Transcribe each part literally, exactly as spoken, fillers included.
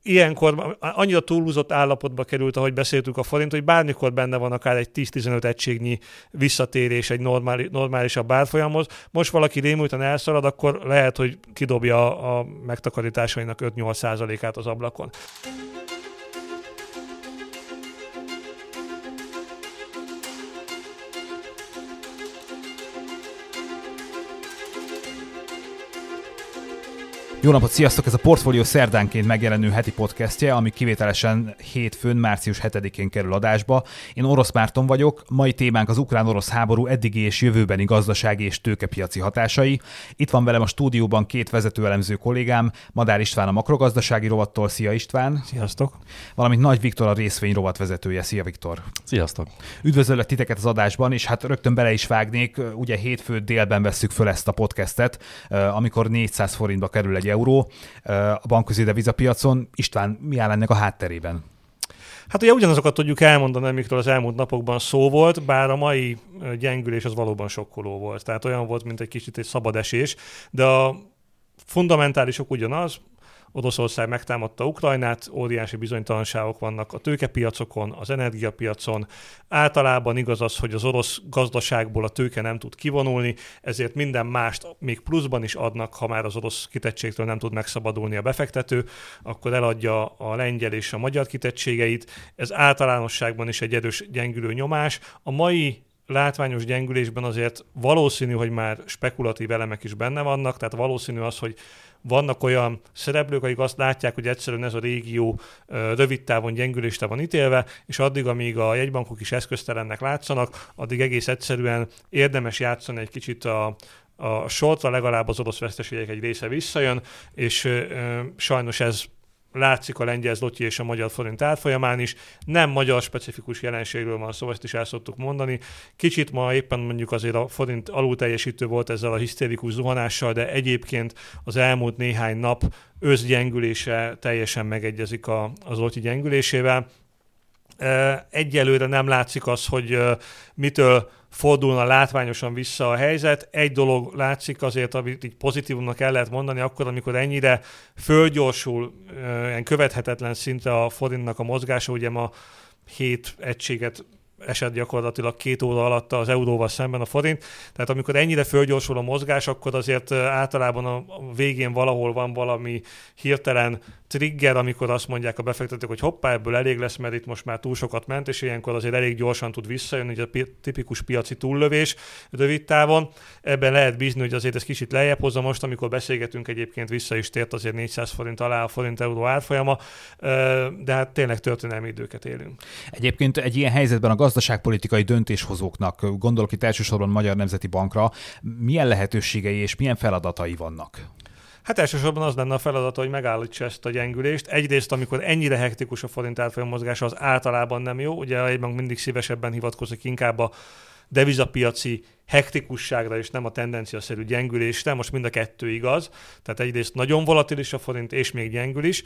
ilyenkor annyira túlhúzott állapotba került, ahogy beszéltük a forint, hogy bármikor benne van akár egy tíz-tizenöt egységnyi visszatérés egy normális, normálisabb árfolyamhoz. Most valaki rémülten elszalad, akkor lehet, hogy kidobja a megtakarításainak öt-nyolc százalékát az ablakon. Jó napot, sziasztok! Ez a Portfolio szerdánként megjelenő heti podcastje, ami kivételesen hétfőn, március hetedikén kerül adásba. Én Orosz Márton vagyok, mai témánk az ukrán-orosz háború eddigi és jövőbeni gazdasági és tőkepiaci hatásai. Itt van velem a stúdióban két vezetőelemző kollégám, Madár István a makrogazdasági rovattól. Szia István! Sziasztok! Valamint Nagy Viktor a részvény rovat vezetője. Szia Viktor! Sziasztok! Üdvözöllek titeket az adásban, és hát rögtön bele is vágnék, ugye hétfő délben vesszük föl ezt a podcastet, amikor négyszáz forintba kerül egy euró a bankközi devizapiacon. István, mi áll ennek a hátterében? Hát ugye ugyanazokat tudjuk elmondani, amikről az elmúlt napokban szó volt, bár a mai gyengülés az valóban sokkoló volt. Tehát olyan volt, mint egy kicsit egy szabad esés, de a fundamentálisok ugyanaz. Oroszország megtámadta Ukrajnát, óriási bizonytalanságok vannak a tőkepiacokon, az energiapiacon. Általában igaz az, hogy az orosz gazdaságból a tőke nem tud kivonulni, ezért minden mást még pluszban is adnak, ha már az orosz kitettségtől nem tud megszabadulni a befektető, akkor eladja a lengyel és a magyar kitettségeit. Ez általánosságban is egy erős gyengülő nyomás. A mai látványos gyengülésben azért valószínű, hogy már spekulatív elemek is benne vannak, tehát valószínű az, hogy vannak olyan szereplők, akik azt látják, hogy egyszerűen ez a régió rövid távon gyengülésre van ítélve, és addig, amíg a jegybankok is eszköztelennek látszanak, addig egész egyszerűen érdemes játszani egy kicsit a, a shortra, legalább az orosz veszteségek egy része visszajön, és ö, sajnos ez látszik a lengyel zloty és a magyar forint árfolyamán is. Nem magyar specifikus jelenségről van szó, ezt is el szoktuk mondani. Kicsit ma éppen mondjuk azért a forint alulteljesítő volt ezzel a hisztérikus zuhanással, de egyébként az elmúlt néhány nap összgyengülése teljesen megegyezik a, a zloty gyengülésével. Egyelőre nem látszik az, hogy mitől fordulna látványosan vissza a helyzet. Egy dolog látszik azért, amit így pozitívumnak el lehet mondani, akkor, amikor ennyire fölgyorsul, ilyen követhetetlen szinte a forintnak a mozgása, ugye ma hét egységet esett gyakorlatilag két óra alatt az euróval szemben a forint. Tehát amikor ennyire fölgyorsul a mozgás, akkor azért általában a végén valahol van valami hirtelen trigger, amikor azt mondják a befektetők, hogy hoppá, ebből elég lesz, mert itt most már túl sokat ment, és ilyenkor azért elég gyorsan tud visszajönni, hogy a pi- tipikus piaci túllövés rövid távon. Ebben lehet bízni, hogy azért ez kicsit lejjebb hozza. Most, amikor beszélgetünk, egyébként vissza is tért azért négyszáz forint alá a forint-euró árfolyama, de hát tényleg történelmi időket élünk. Egyébként egy ilyen helyzetben a gazdaságpolitikai döntéshozóknak, gondolok itt elsősorban Magyar Nemzeti Bankra, milyen lehetőségei és milyen feladatai vannak? Hát elsősorban az lenne a feladata, hogy megállítsa ezt a gyengülést. Egyrészt, amikor ennyire hektikus a forint árfolyam mozgása, az általában nem jó. Ugye a jegybank mindig szívesebben hivatkozik inkább a devizapiaci hektikusságra és nem a tendenciaszerű gyengülésre. Most mind a kettő igaz. Tehát egyrészt nagyon volatilis a forint, és még gyengül is.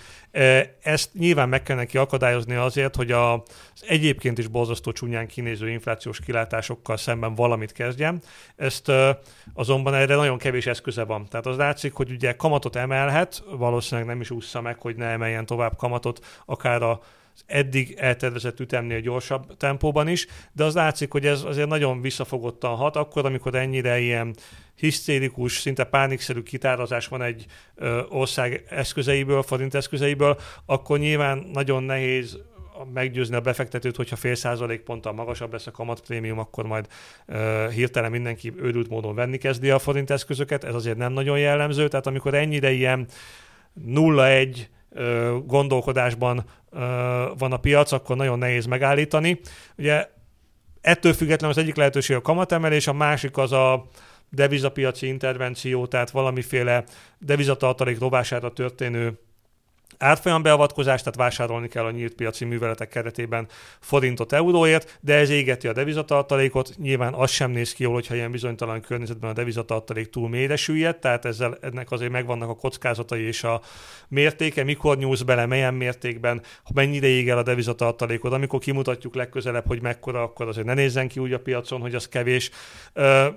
Ezt nyilván meg kell neki akadályozni azért, hogy az egyébként is borzasztó csúnyán kinéző inflációs kilátásokkal szemben valamit kezdjen. Ezt azonban erre nagyon kevés eszköze van. Tehát az látszik, hogy ugye kamatot emelhet, valószínűleg nem is ússza meg, hogy ne emeljen tovább kamatot, akár a eddig eltervezett ütemnél gyorsabb tempóban is, de az látszik, hogy ez azért nagyon visszafogottan hat, akkor, amikor ennyire ilyen hisztérikus, szinte pánikszerű kitárazás van egy ö, ország eszközeiből, forint eszközeiből, akkor nyilván nagyon nehéz meggyőzni a befektetőt, hogyha fél százalékponttal magasabb lesz a kamatprémium, akkor majd ö, hirtelen mindenki őrült módon venni kezdi a forint eszközöket, ez azért nem nagyon jellemző, tehát amikor ennyire ilyen nulla egy gondolkodásban van a piac, akkor nagyon nehéz megállítani. Ugye ettől függetlenül az egyik lehetőség a kamatemelés, a másik az a devizapiaci intervenció, tehát valamiféle devizatartalék rovására történő árfolyambeavatkozás, tehát vásárolni kell a nyílt piaci műveletek keretében forintot euróért, de ez égeti a devizatartalékot. Nyilván az sem néz ki jól, hogyha ilyen bizonytalan környezetben a devizatartalék túl mélyre süllyed, tehát ezzel ennek azért megvannak a kockázatai és a mértéke, mikor nyúlsz bele, melyen mértékben, mennyire ég el a devizatartalékod. Amikor kimutatjuk legközelebb, hogy mekkora, akkor azért ne nézzen ki úgy a piacon, hogy az kevés.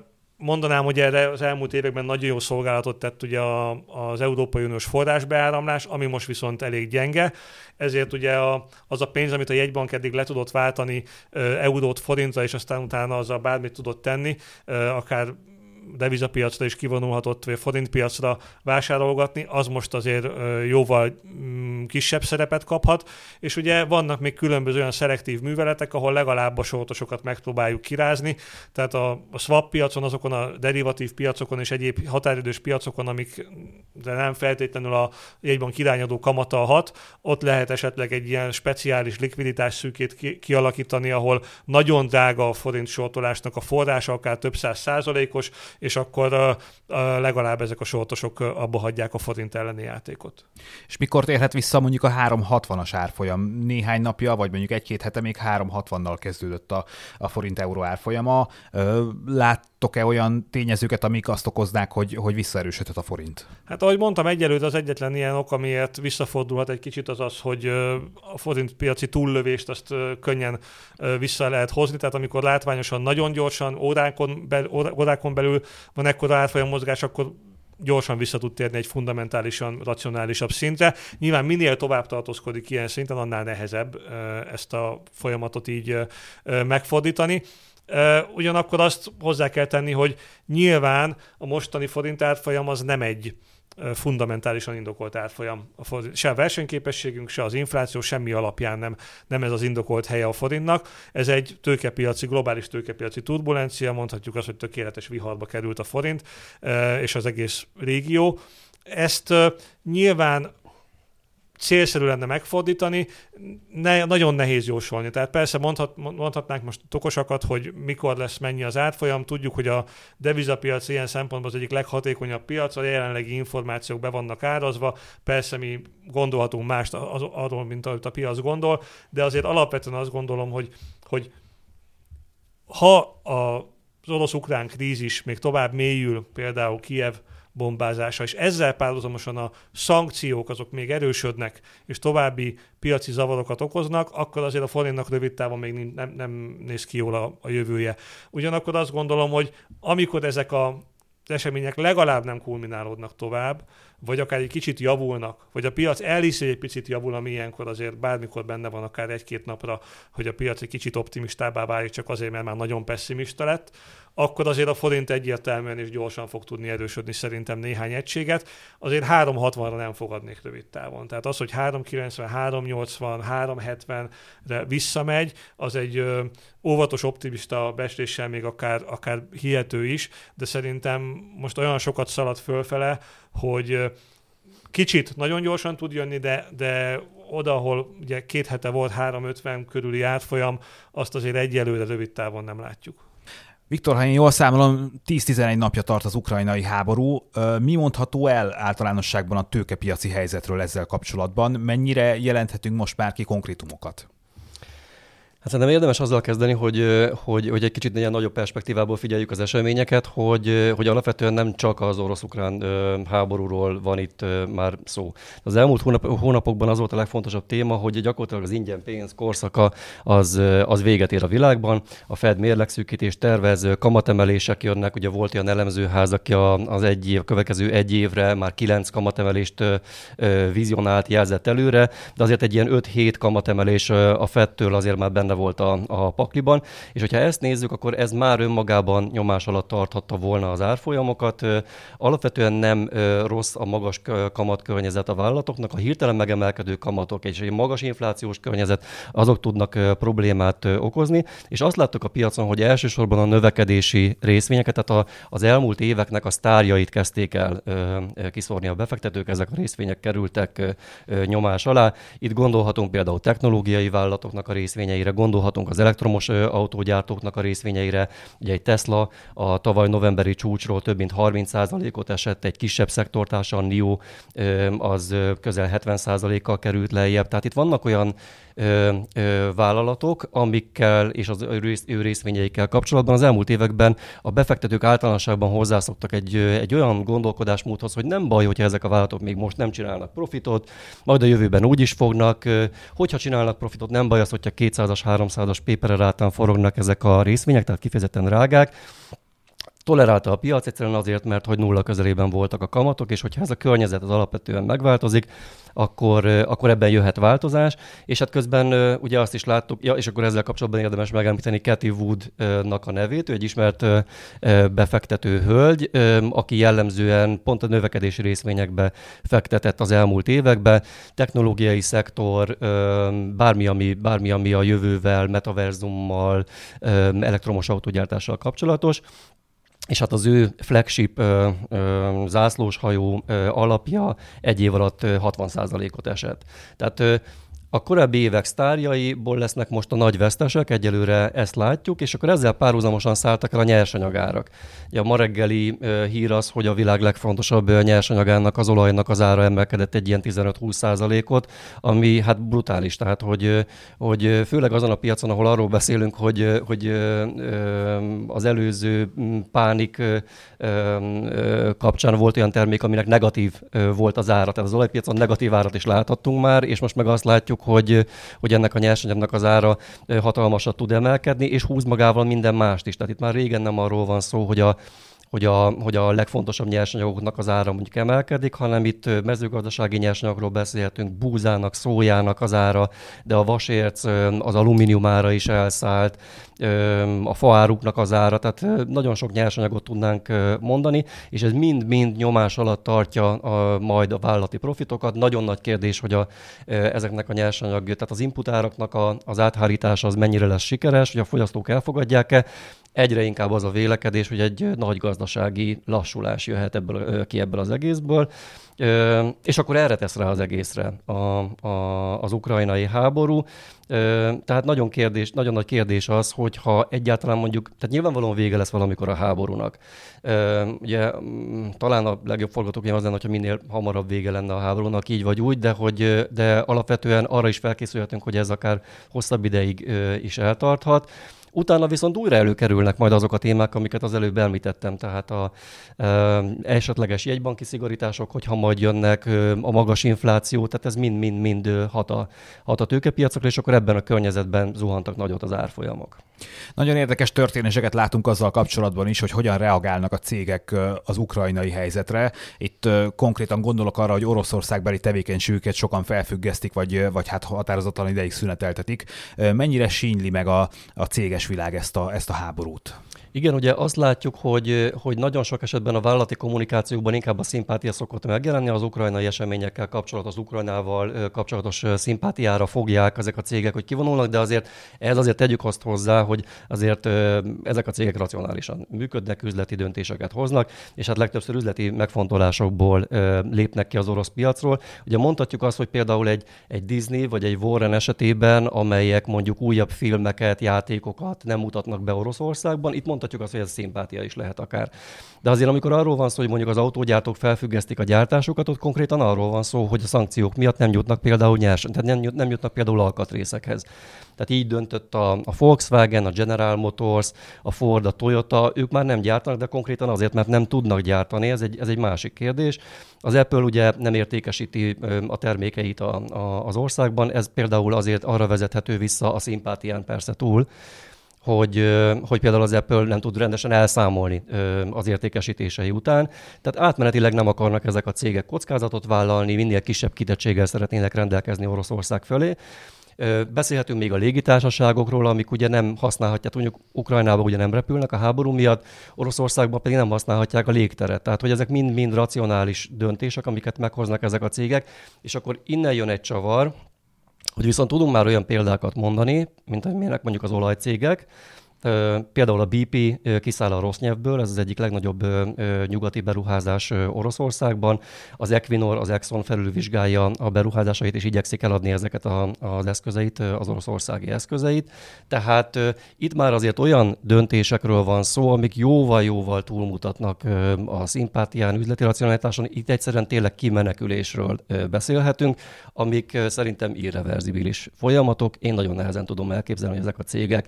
mondanám, hogy erre az elmúlt években nagyon jó szolgálatot tett ugye az Európai Uniós forrásbeáramlás, ami most viszont elég gyenge, ezért ugye a, az a pénz, amit a jegybank eddig le tudott váltani eurót forintra, és aztán utána azzal bármit tudott tenni, akár devizapiacra is kivonulhatott, vagy forintpiacra vásárolgatni, az most azért jóval kisebb szerepet kaphat, és ugye vannak még különböző olyan szelektív műveletek, ahol legalább a sortosokat megpróbáljuk kirázni, tehát a, a swap piacon, azokon a derivatív piacokon és egyéb határidős piacokon, amik de nem feltétlenül a jegybank irányadó kamata hat, ott lehet esetleg egy ilyen speciális likviditás szűkét ki, kialakítani, ahol nagyon drága a forint sortolásnak a forrása, akár több száz százalékos, és akkor uh, uh, legalább ezek a sortosok uh, abba hagyják a forint elleni játékot. És mikor térhet vissza mondjuk a három hatvanas árfolyam? Néhány napja, vagy mondjuk egy-két hete még három hatvannal kezdődött a, a forint-euró árfolyama. Láttok-e olyan tényezőket, amik azt okoznák, hogy, hogy visszaerősödhet a forint? Hát ahogy mondtam, egyelőre az egyetlen ilyen ok, amiért visszafordulhat egy kicsit, az az, hogy a forint piaci túllövést azt könnyen vissza lehet hozni, tehát amikor látványosan, nagyon gyorsan, órákon, be, órákon belül van ekkora árfolyam mozgás, akkor gyorsan vissza tud térni egy fundamentálisan racionálisabb szintre. Nyilván minél tovább tartózkodik ilyen szinten, annál nehezebb ezt a folyamatot így megfordítani. Ugyanakkor azt hozzá kell tenni, hogy nyilván a mostani forint árfolyam az nem egy fundamentálisan indokolt árfolyam. Se a versenyképességünk, se az infláció semmi alapján nem, nem ez az indokolt helye a forintnak. Ez egy tőkepiaci, globális tőkepiaci turbulencia, mondhatjuk azt, hogy tökéletes viharba került a forint és az egész régió. Ezt nyilván célszerű lenne megfordítani, ne, nagyon nehéz jósolni. Tehát persze mondhat, mondhatnánk most okosakat, hogy mikor lesz mennyi az árfolyam. Tudjuk, hogy a devizapiac ilyen szempontból az egyik leghatékonyabb piac, a jelenlegi információk be vannak árazva. Persze mi gondolhatunk mást az, arról, mint ahogy a piac gondol, de azért alapvetően azt gondolom, hogy, hogy ha az orosz-ukrán krízis még tovább mélyül, például Kijev bombázása, és ezzel párhuzamosan a szankciók azok még erősödnek, és további piaci zavarokat okoznak, akkor azért a forintnak rövid távon még nem, nem néz ki jól a, a jövője. Ugyanakkor azt gondolom, hogy amikor ezek a események legalább nem kulminálódnak tovább, vagy akár egy kicsit javulnak, vagy a piac elhiszi, hogy egy picit javul, ami ilyenkor azért bármikor benne van akár egy-két napra, hogy a piac egy kicsit optimistábbá válik, csak azért, mert már nagyon pessimista lett, akkor azért a forint egyértelműen és gyorsan fog tudni erősödni szerintem néhány egységet. Azért három hatvanra nem fogadnék rövid távon. Tehát az, hogy három kilencven, három nyolcvan, három hetvenre visszamegy, az egy ö, óvatos optimista becsléssel még akár, akár hihető is, de szerintem most olyan sokat szalad fölfele, hogy ö, kicsit nagyon gyorsan tud jönni, de, de oda, ahol ugye két hete volt három ötven körüli árfolyam, azt azért egyelőre rövid távon nem látjuk. Viktor, ha én jól számolom, tíz-tizenegy napja tart az ukrajnai háború. Mi mondható el általánosságban a tőkepiaci helyzetről ezzel kapcsolatban? Mennyire jelenthetünk most már ki konkrétumokat? Hát szerintem érdemes azzal kezdeni, hogy, hogy, hogy egy kicsit ilyen nagyobb perspektívából figyeljük az eseményeket, hogy, hogy alapvetően nem csak az orosz-ukrán háborúról van itt már szó. Az elmúlt hónap, hónapokban az volt a legfontosabb téma, hogy gyakorlatilag az ingyen pénz korszaka az, az véget ér a világban. A Fed mérlegszűkítés tervez, kamatemelések jönnek, ugye volt olyan elemzőház, aki az egy év, következő egy évre már kilenc kamatemelést vizionált, jelzett előre, de azért egy ilyen öt-hét kamatemelés a Fedtől azért már benne volt a, a pakliban, és hogyha ezt nézzük, akkor ez már önmagában nyomás alatt tarthatta volna az árfolyamokat. Alapvetően nem rossz a magas kamatkörnyezet a vállalatoknak, a hirtelen megemelkedő kamatok és egy magas inflációs környezet, azok tudnak problémát okozni, és azt láttuk a piacon, hogy elsősorban a növekedési részvényeket, tehát a, az elmúlt éveknek a sztárjait kezdték el kiszórni a befektetők, ezek a részvények kerültek nyomás alá. Itt gondolhatunk például technológiai vállalatoknak a részvényeire, gondolhatunk az elektromos autógyártóknak a részvényeire. Ugye egy Tesla a tavaly novemberi csúcsról több mint harminc százalékot esett, egy kisebb szektortársa, a NIO, az közel hetven százalékkal került lejjebb. Tehát itt vannak olyan Ö, ö, vállalatok, amikkel és az ő, rész, ő részvényeikkel kapcsolatban az elmúlt években a befektetők általánosságban hozzászoktak egy, egy olyan gondolkodásmódhoz, hogy nem baj, hogyha ezek a vállalatok még most nem csinálnak profitot, majd a jövőben úgy is fognak. Hogyha csinálnak profitot, nem baj az, hogyha kétszázas, háromszázas péperrátán forognak ezek a részvények, tehát kifejezetten drágák. tolerálta a piac egyszerűen azért, mert hogy nulla közelében voltak a kamatok, és hogyha ez a környezet az alapvetően megváltozik, akkor, akkor ebben jöhet változás, és hát közben ugye azt is láttuk, ja, és akkor ezzel kapcsolatban érdemes megemlíteni Cathie Woodnak a nevét, ő egy ismert befektető hölgy, aki jellemzően pont a növekedési részvényekbe fektetett az elmúlt években, technológiai szektor, bármi, ami, bármi, ami a jövővel, metaverzummal, elektromos autógyártással kapcsolatos. És hát az ő flagship ö, ö, zászlóshajó ö, alapja egy év alatt ö, hatvan százalékot esett. Tehát ö, a korábbi évek sztárjaiból lesznek most a nagy vesztesek, egyelőre ezt látjuk, és akkor ezzel párhuzamosan szálltak el a nyersanyagárak. Ja, a ma reggeli uh, hír az, hogy a világ legfontosabb uh, nyersanyagának, az olajnak az ára emelkedett egy ilyen tizenöt-húsz százalékot, ami hát brutális. Tehát, hogy, uh, hogy főleg azon a piacon, ahol arról beszélünk, hogy, uh, hogy uh, az előző pánik uh, uh, kapcsán volt olyan termék, aminek negatív uh, volt az ára. Tehát az olajpiacon negatív árat is láthattunk már, és most meg azt látjuk, hogy, hogy ennek a nyersanyagnak az ára hatalmasat tud emelkedni, és húz magával minden mást is. Tehát itt már régen nem arról van szó, hogy a, hogy a, hogy a legfontosabb nyersanyagoknak az ára mondjuk emelkedik, hanem itt mezőgazdasági nyersanyagról beszélhetünk, búzának, szójának az ára, de a vasérc, az alumínium ára is elszállt, a faáruknak az ára, tehát nagyon sok nyersanyagot tudnánk mondani, és ez mind-mind nyomás alatt tartja a, majd a vállalati profitokat. Nagyon nagy kérdés, hogy a, ezeknek a nyersanyag, tehát az input áraknak a, az áthárítása az mennyire lesz sikeres, hogy a fogyasztók elfogadják-e. Egyre inkább az a vélekedés, hogy egy nagy gazdasági lassulás jöhet ebből, ki ebből az egészből, és akkor erre tesz rá az egészre a, a, az ukrajnai háború. Tehát nagyon, kérdés, nagyon nagy kérdés az, hogy ha egyáltalán mondjuk, tehát nyilvánvalóan vége lesz valamikor a háborúnak. Ugye talán a legjobb forgatókönyv az lenne, hogyha minél hamarabb vége lenne a háborúnak, így vagy úgy, de, hogy, de alapvetően arra is felkészülhetünk, hogy ez akár hosszabb ideig is eltarthat. Utána viszont újra előkerülnek majd azok a témák, amiket az előbb említettem, tehát a e, esetleges jegybanki szigorítások, hogyha majd jönnek, a magas infláció, tehát ez mind-mind-mind hat a, hat a tőkepiacokra, és akkor ebben a környezetben zuhantak nagyot az árfolyamok. Nagyon érdekes történéseket látunk azzal kapcsolatban is, hogy hogyan reagálnak a cégek az ukrajnai helyzetre. Itt konkrétan gondolok arra, hogy Oroszországbeli tevékenységüket sokan felfüggesztik, vagy, vagy hát határozatlan ideig szüneteltetik. Mennyire sínyli meg a, a céges világ ezt a, ezt a háborút? Igen, ugye azt látjuk, hogy, hogy nagyon sok esetben a vállalati kommunikációkban inkább a szimpátia szokott megjelenni, az ukrajnai eseményekkel kapcsolatos, az Ukrajnával kapcsolatos szimpátiára fogják ezek a cégek, hogy kivonulnak, de azért ez azért tegyük azt hozzá, hogy azért ezek a cégek racionálisan működnek, üzleti döntéseket hoznak, és hát legtöbbször üzleti megfontolásokból lépnek ki az orosz piacról. Ugye mondhatjuk azt, hogy például egy, egy Disney vagy egy Warren esetében, amelyek mondjuk újabb filmeket, játékokat nem mutatnak be Oroszországban, itt mondhatjuk azt, hogy ez szimpátia is lehet akár. De azért, amikor arról van szó, hogy mondjuk az autógyártók felfüggesztik a gyártásukat, ott konkrétan arról van szó, hogy a szankciók miatt nem jutnak például nyers, tehát nem, nem jutnak például alkatrészekhez. Tehát így döntött a, a Volkswagen, a General Motors, a Ford, a Toyota, ők már nem gyártanak, de konkrétan azért, mert nem tudnak gyártani, ez egy, ez egy másik kérdés. Az Apple ugye nem értékesíti a termékeit a, a, az országban, ez például azért arra vezethető vissza, a szimpátián persze túl, hogy, hogy például az Apple nem tud rendesen elszámolni az értékesítései után. Tehát átmenetileg nem akarnak ezek a cégek kockázatot vállalni, minél kisebb kitettséggel szeretnének rendelkezni Oroszország fölé. Beszélhetünk még a légitársaságokról, amik ugye nem használhatják, mondjuk Ukrajnában ugye nem repülnek a háború miatt, Oroszországban pedig nem használhatják a légteret. Tehát, hogy ezek mind-mind racionális döntések, amiket meghoznak ezek a cégek, és akkor innen jön egy csavar, hogy viszont tudunk már olyan példákat mondani, mint amilyenek mondjuk az olajcégek. Például a bé pé kiszáll a Rosnefből, ez az egyik legnagyobb nyugati beruházás Oroszországban. Az Equinor, az Exxon felülvizsgálja a beruházásait, és igyekszik eladni ezeket a, az eszközeit, az oroszországi eszközeit. Tehát itt már azért olyan döntésekről van szó, amik jóval-jóval túlmutatnak a szimpátián, üzleti racionalitáson. Itt egyszerűen tényleg kimenekülésről beszélhetünk, amik szerintem irreverzibilis folyamatok. Én nagyon nehezen tudom elképzelni, hogy ezek a cégek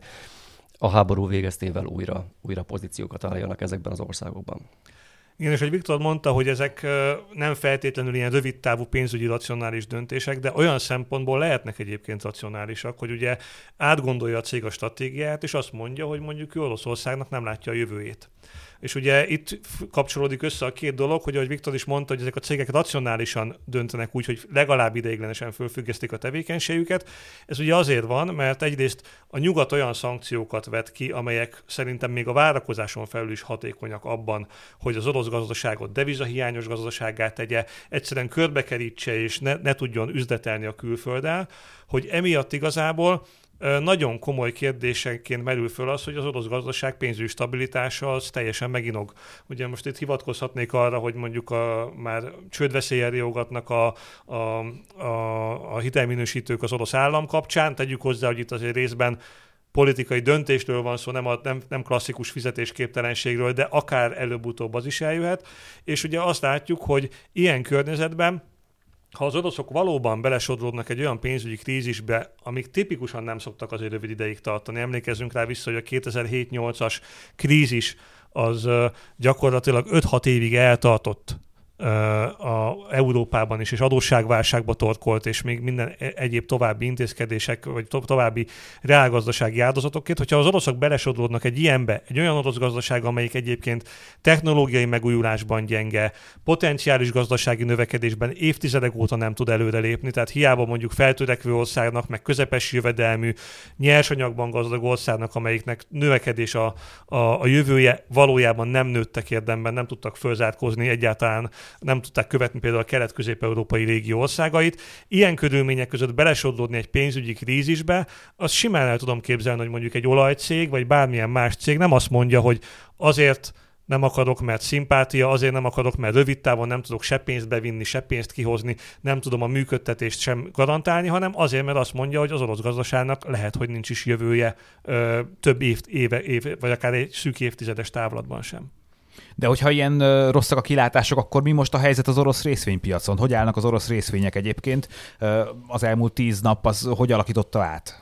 a háború végeztével újra, újra pozíciókat álljanak ezekben az országokban. Igen, és hogy Viktor mondta, hogy ezek nem feltétlenül ilyen rövidtávú pénzügyi racionális döntések, de olyan szempontból lehetnek egyébként racionálisak, hogy ugye átgondolja a cég a stratégiát, és azt mondja, hogy mondjuk Oroszországnak nem látja a jövőjét. És ugye itt kapcsolódik össze a két dolog, hogy ahogy Viktor is mondta, hogy ezek a cégek racionálisan döntenek úgy, hogy legalább ideiglenesen fölfüggesztik a tevékenységüket. Ez ugye azért van, mert egyrészt a nyugat olyan szankciókat vet ki, amelyek szerintem még a várakozáson felül is hatékonyak abban, hogy az orosz gazdaságot devizahiányos gazdasággá tegye, egyszerűen körbekerítse és ne, ne tudjon üzletelni a külfölddel, hogy emiatt igazából nagyon komoly kérdésenként merül föl az, hogy az orosz gazdaság pénzügyi stabilitása az teljesen meginog. Ugye most itt hivatkozhatnék arra, hogy mondjuk a, már csődveszéllyel riogatnak a, a, a, a hitelminősítők az orosz állam kapcsán. Tegyük hozzá, hogy itt azért részben politikai döntésről van szó, nem, a, nem, nem klasszikus fizetésképtelenségről, de akár előbb-utóbb az is eljöhet. És ugye azt látjuk, hogy ilyen környezetben ha az oroszok valóban belesodródnak egy olyan pénzügyi krízisbe, amik tipikusan nem szoktak azért rövid ideig tartani. Emlékezzünk rá vissza, hogy a kétezer-hét nyolcas krízis az gyakorlatilag öt-hat évig eltartott a Európában is, és adósságválságba torkolt, és még minden egyéb további intézkedések, vagy to- további reálgazdasági áldozatokért. Hogyha az oroszok belesodródnak egy ilyenbe, egy olyan orosz gazdaság, amelyik egyébként technológiai megújulásban gyenge, potenciális gazdasági növekedésben évtizedek óta nem tud előrelépni, tehát hiába mondjuk feltörekvő országnak, meg közepes jövedelmű, nyersanyagban gazdag országnak, amelyiknek növekedés a, a, a jövője, valójában nem nőttek érdemben, nem tudtak fölzárkózni egyáltalán, nem tudták követni például a kelet-közép-európai régió országait. Ilyen körülmények között belesodródni egy pénzügyi krízisbe, azt simán el tudom képzelni, hogy mondjuk egy olajcég, vagy bármilyen más cég nem azt mondja, hogy azért nem akarok, mert szimpátia, azért nem akarok, mert rövid távon nem tudok se pénzt bevinni, se pénzt kihozni, nem tudom a működtetést sem garantálni, hanem azért, mert azt mondja, hogy az orosz gazdaságnak lehet, hogy nincs is jövője ö, több év, éve, éve, vagy akár egy szűk évtizedes távlatban sem. De hogyha ilyen uh, rosszak a kilátások, akkor mi most a helyzet az orosz részvénypiacon? Hogy állnak az orosz részvények egyébként? Uh, az elmúlt tíz nap az hogy alakította át?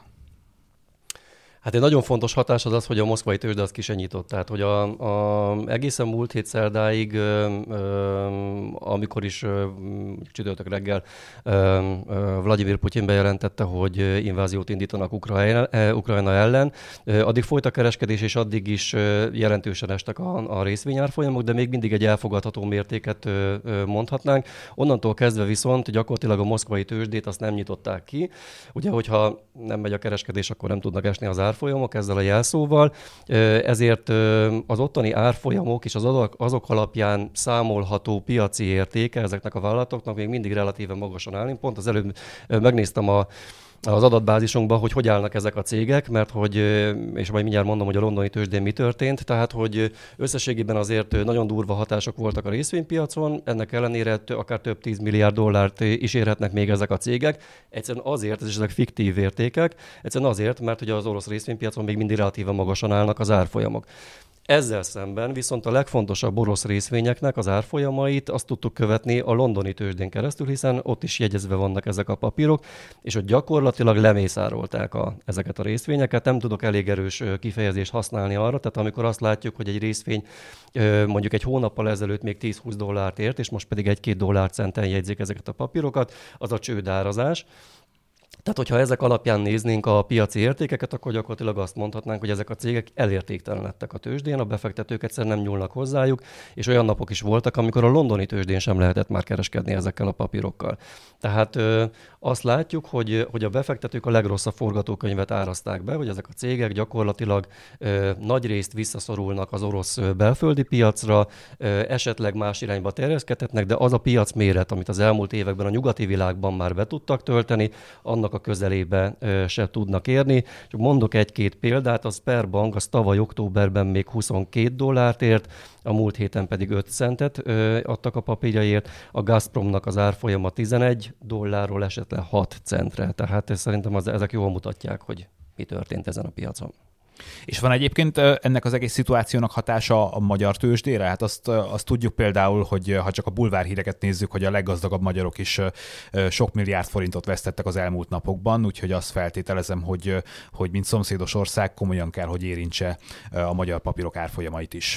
Hát egy nagyon fontos hatás az az, hogy a moszkvai tőzsde az ki se nyitott. Tehát, hogy a, a, egészen múlt hét szerdáig, ö, ö, amikor is ö, csütörtök reggel ö, ö, Vladimir Putyin bejelentette, hogy inváziót indítanak Ukrajna, Ukrajna ellen, ö, addig folyt a kereskedés, és addig is ö, jelentősen estek a, a részvényárfolyamok, de még mindig egy elfogadható mértéket ö, ö, mondhatnánk. Onnantól kezdve viszont gyakorlatilag a moszkvai tőzsdét azt nem nyitották ki. Ugye, hogyha nem megy a kereskedés, akkor nem tudnak esni az árfolyamok ezzel a jelszóval, ezért az ottani árfolyamok és az azok alapján számolható piaci értéke ezeknek a vállalatoknak még mindig relatíve magasan állni. Pont az előbb megnéztem a az adatbázisunkban, hogy hogy állnak ezek a cégek, mert hogy, és majd mindjárt mondom, hogy a londoni tőzsdén mi történt, tehát hogy összességében azért nagyon durva hatások voltak a részvénypiacon, ennek ellenére akár több tíz milliárd dollárt is érhetnek még ezek a cégek. Egyszerűen azért, és ezek fiktív értékek, egyszerűen azért, mert ugye az orosz részvénypiacon még mindig relatíve magasan állnak az árfolyamok. Ezzel szemben viszont a legfontosabb orosz részvényeknek az árfolyamait azt tudtuk követni a londoni tőzsdén keresztül, hiszen ott is jegyezve vannak ezek a papírok, és ott gyakorlatilag lemészárolták a, ezeket a részvényeket. Nem tudok elég erős kifejezést használni arra, tehát amikor azt látjuk, hogy egy részvény mondjuk egy hónappal ezelőtt még tíz-húsz dollárt ért, és most pedig egy-két dollárcenten jegyzik ezeket a papírokat, az a csődárazás. Tehát, hogyha ezek alapján néznénk a piaci értékeket, akkor gyakorlatilag azt mondhatnánk, hogy ezek a cégek elértéktelenedtek a tőzsdén, a befektetők egyszerűen nem nyúlnak hozzájuk, és olyan napok is voltak, amikor a londoni tőzsdén sem lehetett már kereskedni ezekkel a papírokkal. Tehát ö, azt látjuk, hogy, hogy a befektetők a legrosszabb forgatókönyvet áraszták be, hogy ezek a cégek gyakorlatilag ö, nagy részt visszaszorulnak az orosz belföldi piacra, ö, esetleg más irányba terjeszkedhetnek, de az a piac méret, amit az elmúlt években a nyugati világban már be tudtak tölteni, annak a közelébe ö, se tudnak érni. Csak mondok egy-két példát, a Sberbank az tavaly októberben még huszonkét dollárt ért, a múlt héten pedig öt centet ö, adtak a papírjaért, a Gazpromnak az árfolyama tizenegy dollárról esett le hat centre. Tehát ez, szerintem az, ezek jól mutatják, hogy mi történt ezen a piacon. És van egyébként ennek az egész szituációnak hatása a magyar tőzsdére? Hát azt, azt tudjuk például, hogy ha csak a bulvárhíreket nézzük, hogy a leggazdagabb magyarok is sok milliárd forintot vesztettek az elmúlt napokban, úgyhogy azt feltételezem, hogy, hogy mint szomszédos ország komolyan kell, hogy érintse a magyar papírok árfolyamait is.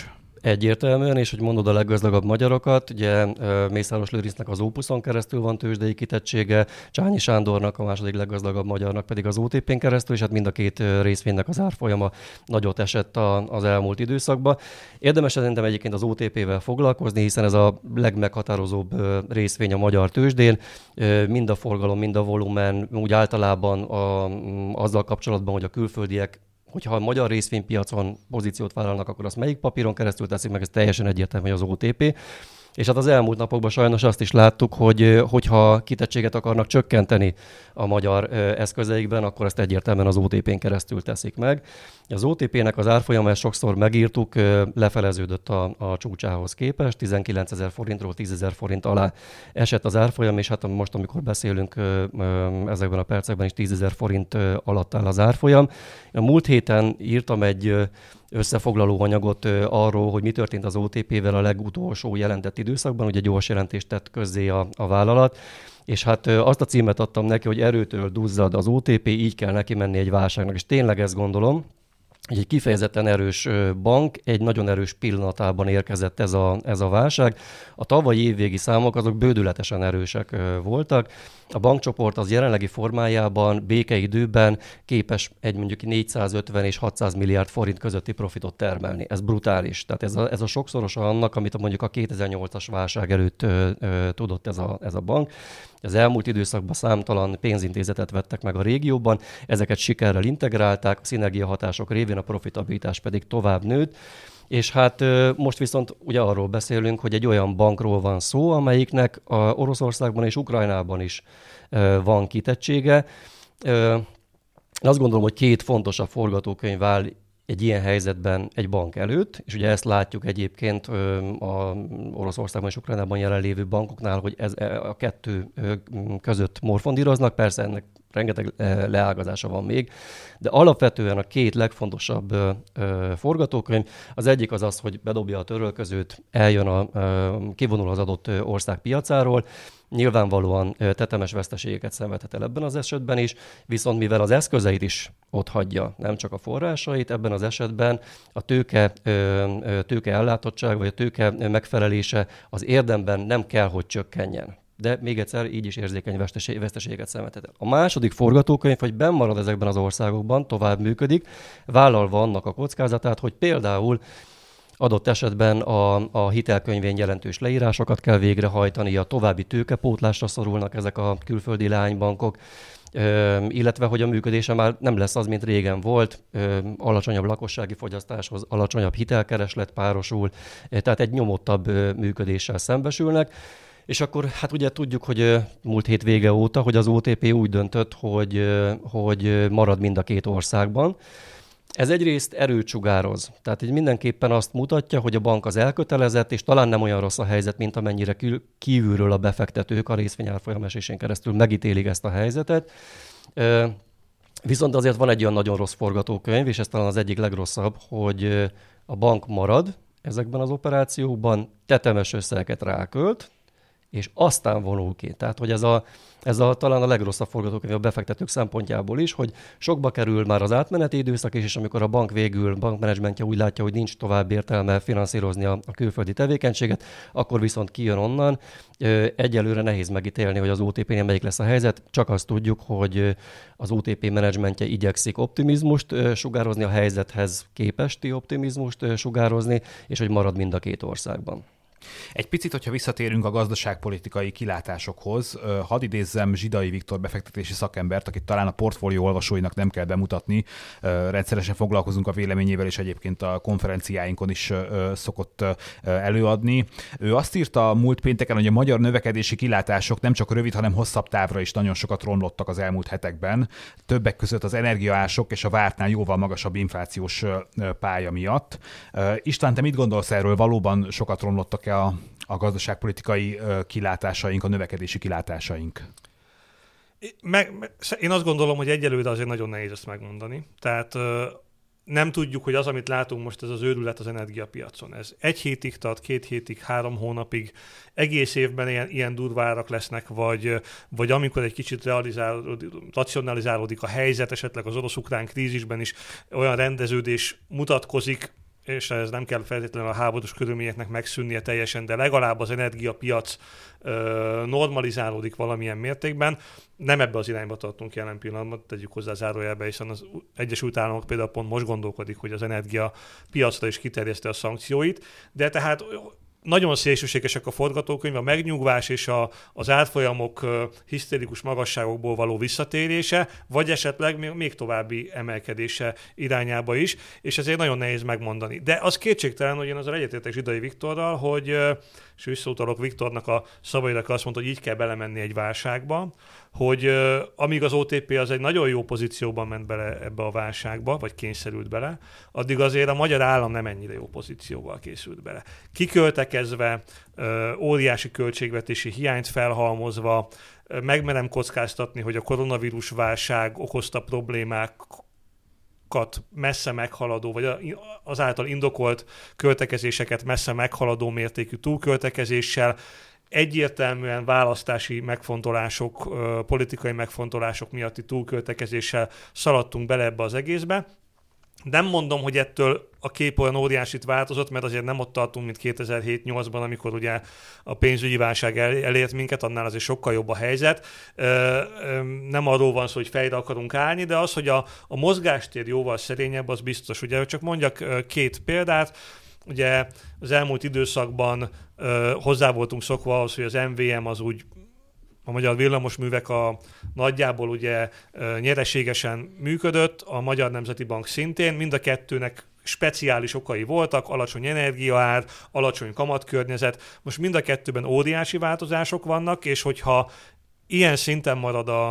Egyértelműen, és hogy mondod a leggazdagabb magyarokat, ugye Mészáros Lőrincnek az Opuson keresztül van tőzsdei kitettsége, Csányi Sándornak, a második leggazdagabb magyarnak pedig az o té pén keresztül, és hát mind a két részvénynek az árfolyama nagyot esett az elmúlt időszakban. Érdemes szerintem egyébként az o té pével foglalkozni, hiszen ez a legmeghatározóbb részvény a magyar tőzsdén, mind a forgalom, mind a volumen, úgy általában a, azzal kapcsolatban, hogy a külföldiek, hogyha a magyar részvénypiacon pozíciót vállalnak, akkor azt melyik papíron keresztül teszik meg, ez teljesen egyértelmű, hogy az o té pé. És hát az elmúlt napokban sajnos azt is láttuk, hogy hogyha kitettséget akarnak csökkenteni a magyar eszközeikben, akkor ezt egyértelműen az o té pén keresztül teszik meg. Az o té pének az árfolyama, ezt sokszor megírtuk, lefeleződött a, a csúcsához képest, tizenkilencezer forintról tízezer forint alá esett az árfolyam, és hát most, amikor beszélünk ezekben a percekben is tízezer forint alatt áll az árfolyam. A múlt héten írtam egy összefoglaló anyagot arról, hogy mi történt az o té pével a legutolsó jelentett időszakban, ugye gyors jelentést tett közzé a, a vállalat, és hát azt a címet adtam neki, hogy erőtől duzzad az o té pé, így kell neki menni egy válságnak, és tényleg ezt gondolom, hogy egy kifejezetten erős bank, egy nagyon erős pillanatában érkezett ez a, ez a válság. A tavalyi évvégi számok azok bődületesen erősek voltak. A bankcsoport az jelenlegi formájában békeidőben képes egy mondjuk négyszázötven és hatszáz milliárd forint közötti profitot termelni. Ez brutális. Tehát ez a, ez a sokszorosa annak, amit mondjuk a kétezer-nyolcas válság előtt ö, ö, tudott ez a, ez a bank. Az elmúlt időszakban számtalan pénzintézetet vettek meg a régióban, ezeket sikerrel integrálták, a szinergiahatások révén a profitabilitás pedig tovább nőtt. És hát most viszont ugye arról beszélünk, hogy egy olyan bankról van szó, amelyiknek a Oroszországban és Ukrajnában is van kitettsége. Azt gondolom, hogy két fontosabb forgatókönyv áll egy ilyen helyzetben egy bank előtt, és ugye ezt látjuk egyébként a Oroszországban és Ukrajnában jelenlévő bankoknál, hogy ez a kettő között morfondíroznak, persze ennek rengeteg leágazása van még, de alapvetően a két legfontosabb forgatókönyv, az egyik az az, hogy bedobja a törölközőt, eljön, a, kivonul az adott ország piacáról, nyilvánvalóan tetemes veszteségeket szenvedhet el ebben az esetben is, viszont mivel az eszközeit is ott hagyja, nem csak a forrásait, ebben az esetben a tőke, tőke ellátottság vagy a tőke megfelelése az érdemben nem kell, hogy csökkenjen. De még egyszer így is érzékeny veszteségeket szenvedhet el. A második forgatókönyv, hogy benn marad ezekben az országokban, tovább működik, vállalva annak a kockázatát, hogy például adott esetben a, a hitelkönyvén jelentős leírásokat kell végrehajtani, a további tőkepótlásra szorulnak ezek a külföldi leánybankok, Ö, illetve hogy a működése már nem lesz az, mint régen volt, ö, alacsonyabb lakossági fogyasztáshoz, alacsonyabb hitelkereslet párosul, ö, tehát egy nyomottabb ö, működéssel szembesülnek. És akkor hát ugye tudjuk, hogy ö, múlt hét vége óta, hogy az o té pé úgy döntött, hogy, ö, hogy marad mind a két országban. Ez egyrészt erőt sugároz, tehát így mindenképpen azt mutatja, hogy a bank az elkötelezett, és talán nem olyan rossz a helyzet, mint amennyire kívülről a befektetők a részvényárfolyam esésén keresztül megítélik ezt a helyzetet. Viszont azért van egy olyan nagyon rossz forgatókönyv, és ez talán az egyik legrosszabb, hogy a bank marad ezekben az operációkban, tetemes összegeket rákölt, és aztán vonul ki. Tehát, hogy ez, a, ez a, talán a legrosszabb forgatókönyv a befektetők szempontjából is, hogy sokba kerül már az átmeneti időszak is, és amikor a bank végül, a bankmenedzsmentje úgy látja, hogy nincs tovább értelme finanszírozni a, a külföldi tevékenységet, akkor viszont kijön onnan. Egyelőre nehéz megítélni, hogy az o té pénél melyik lesz a helyzet, csak azt tudjuk, hogy az o té pé menedzsmentje igyekszik optimizmust sugározni, a helyzethez képesti optimizmust sugározni, és hogy marad mind a két országban. Egy picit, hogyha visszatérünk a gazdaságpolitikai kilátásokhoz, hadd idézzem Zsidai Viktor befektetési szakembert, akit talán a portfólió olvasóinak nem kell bemutatni. Rendszeresen foglalkozunk a véleményével, és egyébként a konferenciáinkon is szokott előadni. Ő azt írta a múlt pénteken, hogy a magyar növekedési kilátások nem csak rövid, hanem hosszabb távra is nagyon sokat romlottak az elmúlt hetekben. Többek között az energiaások és a vártnál jóval magasabb inflációs pálya miatt. István, te mit gondolsz erről? Valóban sokat romlottak-e a, a gazdaságpolitikai kilátásaink, a növekedési kilátásaink? Meg, meg, én azt gondolom, hogy egyelőre azért nagyon nehéz ezt megmondani. Tehát nem tudjuk, hogy az, amit látunk most, ez az őrület az energiapiacon. Ez egy hétig tart, két hétig, három hónapig, egész évben ilyen, ilyen durvárak lesznek, vagy, vagy amikor egy kicsit racionalizálódik a helyzet, esetleg az orosz-ukrán krízisben is olyan rendeződés mutatkozik, és ez nem kell feltétlenül a háborús körülményeknek megszűnnie teljesen, de legalább az energiapiac normalizálódik valamilyen mértékben. Nem ebbe az irányba tartunk jelen pillanatban, tegyük hozzá zárójelbe, hiszen az Egyesült Államok például pont most gondolkodik, hogy az energiapiacra is kiterjeszti a szankcióit, de tehát nagyon szélsőségesek a forgatókönyv, a megnyugvás és a, az árfolyamok uh, hisztérikus magasságokból való visszatérése, vagy esetleg még, még további emelkedése irányába is, és ezért nagyon nehéz megmondani. De az kétségtelen, hogy én azzal egyetértek Zsidai Viktorral, hogy, uh, és visszautalok Viktornak a szavaira, azt mondta, hogy így kell belemenni egy válságba, hogy uh, amíg az o té pé az egy nagyon jó pozícióban ment bele ebbe a válságba, vagy kényszerült bele, addig azért a magyar állam nem ennyire jó pozícióval készült bele. Kiköltekezve, uh, óriási költségvetési hiányt felhalmozva, uh, megmerem kockáztatni, hogy a koronavírus válság okozta problémákat messze meghaladó, vagy azáltal indokolt költekezéseket messze meghaladó mértékű túlköltekezéssel, egyértelműen választási megfontolások, politikai megfontolások miatti túlköltekezéssel szaladtunk bele ebbe az egészbe. Nem mondom, hogy ettől a kép olyan óriásit változott, mert azért nem ott tartunk, mint kétezer-hét-nyolcban, amikor ugye a pénzügyi válság elért minket, annál azért sokkal jobb a helyzet. Nem arról van szó, hogy fejre akarunk állni, de az, hogy a, a mozgástér jóval szerényebb, az biztos. Ugye csak mondjak két példát. Ugye az elmúlt időszakban ö, hozzá voltunk szokva ahhoz, hogy az em vé em az úgy, a Magyar Villamosművek a nagyjából ugye ö, nyereségesen működött, a Magyar Nemzeti Bank szintén, mind a kettőnek speciális okai voltak, alacsony energiaár, alacsony kamatkörnyezet, most mind a kettőben óriási változások vannak, és hogyha ilyen szinten marad a,